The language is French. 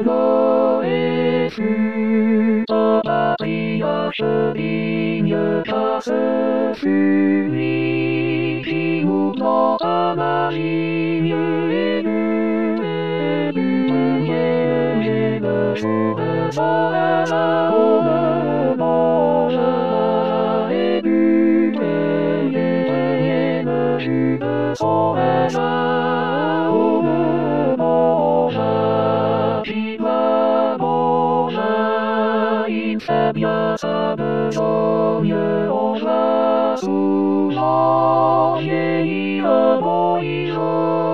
Noé fut un patriarche digne car ce fut lui qui ouvrant à la ligne et du premier le jour de son on mangea et du premier le jus de son on mangea qui va mangea il fait bien sa besogne on va souvent vieillir Moïse